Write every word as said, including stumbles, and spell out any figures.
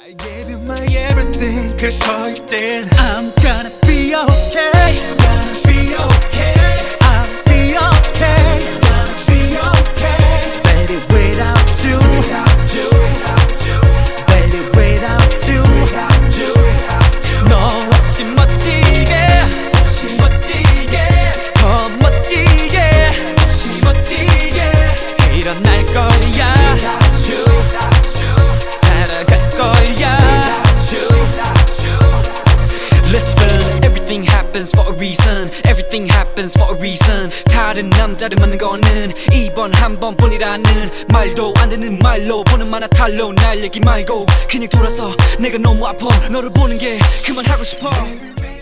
I gave you my everything. 그래서 이젠 I'm gonna be okay. Gonna be okay. I'll be okay. Gonna be okay. Baby, without you, without you, without you. Baby, without you, without you, without you. 너 없이 멋지게, 없이 멋지게, 더 멋지게, 없이 멋지게 일어날 거야. Without you, without you. 살아갈 거야. Listen, everything happens for a reason. Everything happens for a reason. 다른 남자를 만난 거는 이번 한 번뿐이라는 말도 안 되는 말로 보는 만화 탈로 날 얘기 말고 그냥 돌아서 내가 너무 아파 너를 보는 게 그만하고 싶어.